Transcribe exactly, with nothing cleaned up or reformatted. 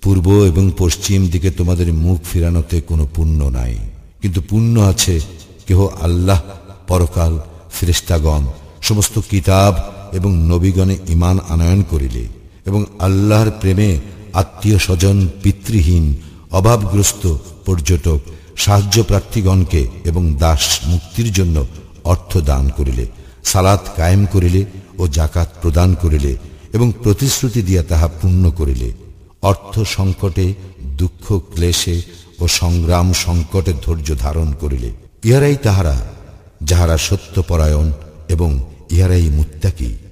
পূর্ব এবং পশ্চিম দিকে তোমাদের মুখ ফিরানোতে কোনো পুণ্য নাই, কিন্তু পুণ্য আছে কেহ আল্লাহ, পরকাল, ফেরেশতাগণ, সমস্ত কিতাব এবং নবীগণে ঈমান আনয়ন করিলে এবং আল্লাহর প্রেমে আত্মীয় স্বজন, পিতৃহীন, অভাবগ্রস্ত, পর্যটক, সাহায্য প্রার্থীগণকে এবং দাস মুক্তির জন্য অর্থ দান করিলে, সালাত কায়েম করিলে ও জাকাত প্রদান করিলে এবং প্রতিশ্রুতি দিয়া তাহা পূর্ণ করিলে, অর্থ সংকটে, দুঃখ ক্লেশে ও সংগ্রাম সংকটে ধৈর্য ধারণ করিলে, ইহারাই তাহারা যাহারা সত্যপরায়ণ এবং ইহারাই মুত্তাকী।